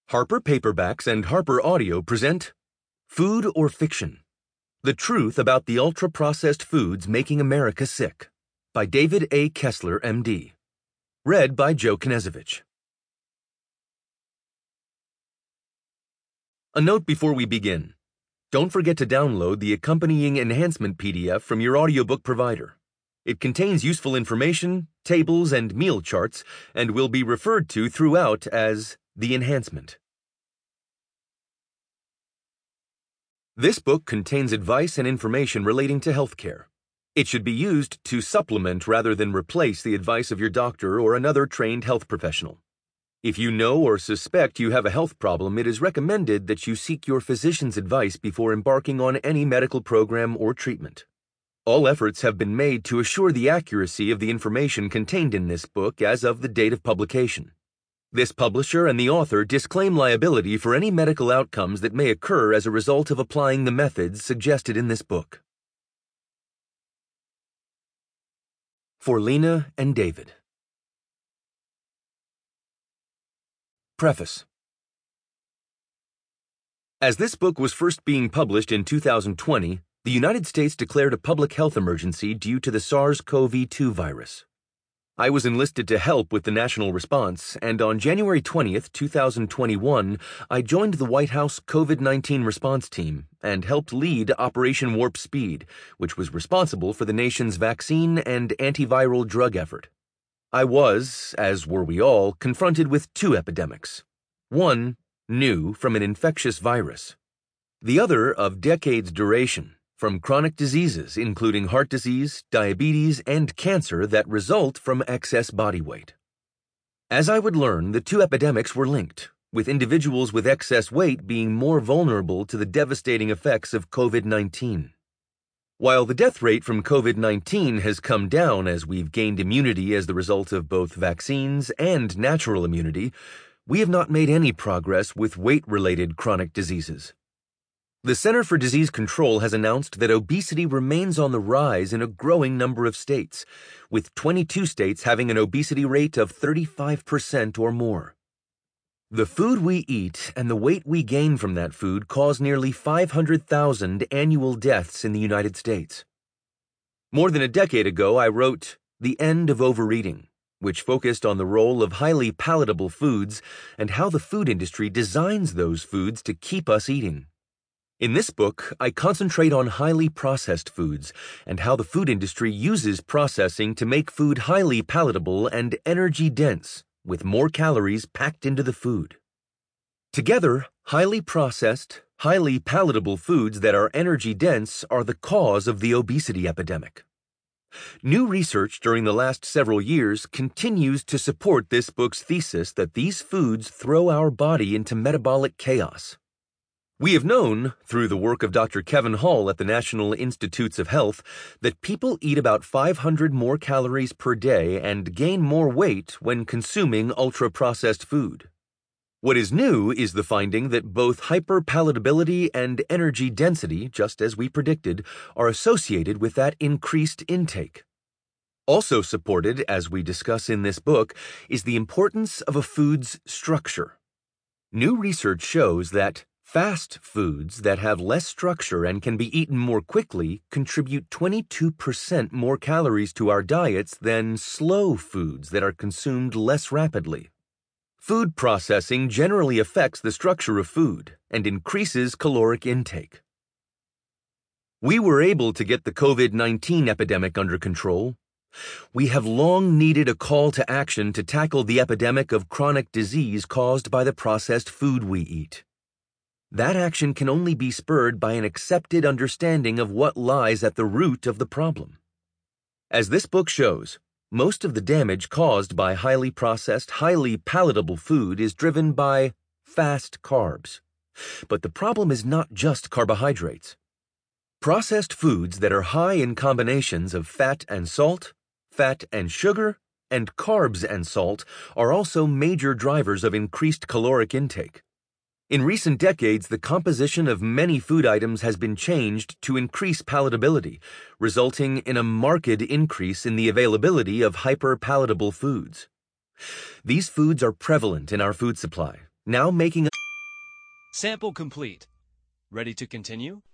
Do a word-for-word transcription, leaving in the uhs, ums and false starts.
Harper Paperbacks and Harper Audio present Food or Fiction? The Truth About the Ultra-Processed Foods Making America Sick by David A. Kessler, M D Read by Joe Knezovich. A note before we begin. Don't forget to download the accompanying enhancement P D F from your audiobook provider. It contains useful information, tables, and meal charts, and will be referred to throughout as the enhancement. This book contains advice and information relating to healthcare. It should be used to supplement rather than replace the advice of your doctor or another trained health professional. If you know or suspect you have a health problem, it is recommended that you seek your physician's advice before embarking on any medical program or treatment. All efforts have been made to assure the accuracy of the information contained in this book as of the date of publication. This publisher and the author disclaim liability for any medical outcomes that may occur as a result of applying the methods suggested in this book. For Lena and David. Preface. As this book was first being published in two thousand twenty, the United States declared a public health emergency due to the SARS CoV two virus. I was enlisted to help with the national response, and on January twentieth, two thousand twenty-one, I joined the White House COVID nineteen response team and helped lead Operation Warp Speed, which was responsible for the nation's vaccine and antiviral drug effort. I was, as were we all, confronted with two epidemics. One, new from an infectious virus. The other of decades' duration, from chronic diseases including heart disease, diabetes, and cancer that result from excess body weight. As I would learn, the two epidemics were linked, with individuals with excess weight being more vulnerable to the devastating effects of COVID nineteen. While the death rate from COVID nineteen has come down as we've gained immunity as the result of both vaccines and natural immunity, we have not made any progress with weight-related chronic diseases. The Center for Disease Control has announced that obesity remains on the rise in a growing number of states, with twenty-two states having an obesity rate of thirty-five percent or more. The food we eat and the weight we gain from that food cause nearly five hundred thousand annual deaths in the United States. More than a decade ago, I wrote The End of Overeating, which focused on the role of highly palatable foods and how the food industry designs those foods to keep us eating. In this book, I concentrate on highly processed foods and how the food industry uses processing to make food highly palatable and energy-dense, with more calories packed into the food. Together, highly processed, highly palatable foods that are energy-dense are the cause of the obesity epidemic. New research during the last several years continues to support this book's thesis that these foods throw our body into metabolic chaos. We have known, through the work of Doctor Kevin Hall at the National Institutes of Health, that people eat about five hundred more calories per day and gain more weight when consuming ultra-processed food. What is new is the finding that both hyperpalatability and energy density, just as we predicted, are associated with that increased intake. Also supported, as we discuss in this book, is the importance of a food's structure. New research shows that fast foods that have less structure and can be eaten more quickly contribute twenty-two percent more calories to our diets than slow foods that are consumed less rapidly. Food processing generally affects the structure of food and increases caloric intake. We were able to get the COVID nineteen epidemic under control. We have long needed a call to action to tackle the epidemic of chronic disease caused by the processed food we eat. That action can only be spurred by an accepted understanding of what lies at the root of the problem. As this book shows, most of the damage caused by highly processed, highly palatable food is driven by fast carbs. But the problem is not just carbohydrates. Processed foods that are high in combinations of fat and salt, fat and sugar, and carbs and salt are also major drivers of increased caloric intake. In recent decades, the composition of many food items has been changed to increase palatability, resulting in a marked increase in the availability of hyperpalatable foods. These foods are prevalent in our food supply, now making Sample complete. Ready to continue?